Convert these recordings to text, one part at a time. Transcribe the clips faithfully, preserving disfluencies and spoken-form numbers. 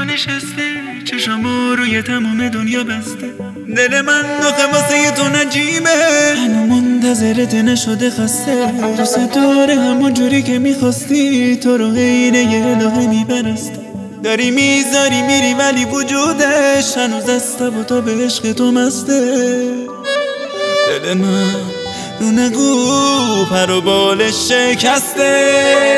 نشسته، چشامو روی تمام دنیا بسته. دل من آخه واسه تو نجیبه، هنو منتظرت نشده خسته. دوست داره همون جوری که میخواستی، تو رو غیر یه الهه میپرسته. داری میذاری میری ولی وجودش هنوز دسته و تا به عشق تو مسته. دل من رو نگو پر و بالش شکسته.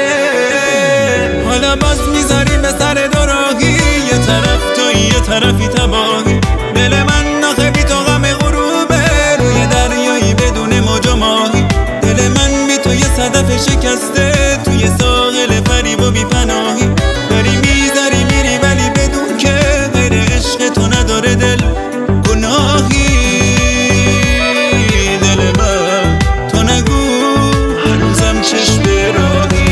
حالا باز میذاری به سر دوراهی، یه طرف توی یه طرفی تباهی. دل من آخه بی تو غم غروبه، روی دریایی بدون موج و ماهی. دل من بی تو یه صدف شکسته، توی ساحل فریب و بی پناهی. داری میذاری میری ولی بدون که غیر عشق تو نداره دل گناهی. دل من تو نگو هنوزم چشم راهی.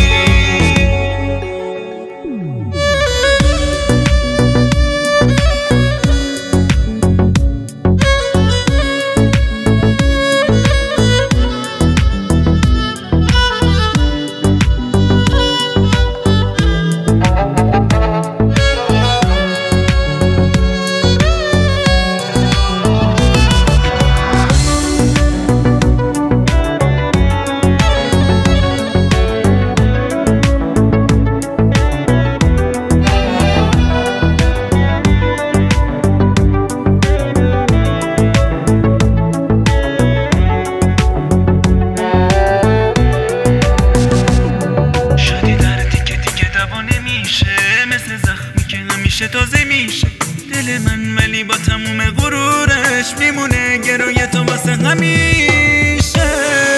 تازه میشه دل من، ولی با تموم غرورش میمونه گروی تو واسه همیشه.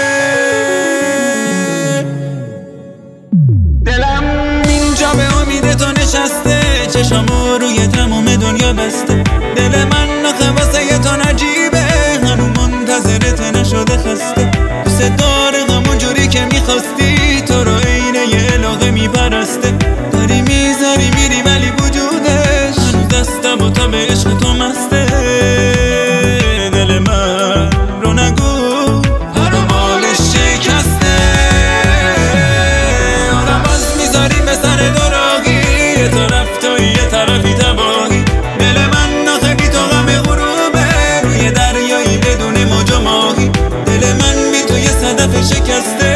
دلم اینجا به امید تو نشسته، چشامو روی تموم دنیا بسته. دل من آخه واسه تو نجیبه، هنو منتظرت نشده خسته. دوست داره همون جوری که میخواستی، تو رو عین یه الهه میپرسته. داری میذاری میری ولی وجودش هنوز دستم و تا به عشق تو مسته. دل من رو نگو پر و بالش شکسته. حالا باز میذاری به سر دوراهی، یه طرف توی یه طرفی تباهی. دل من آخه بی تو غم غروبه، روی دریایی بدون موج و ماهی. دل من بی تو یه صدف شکسته،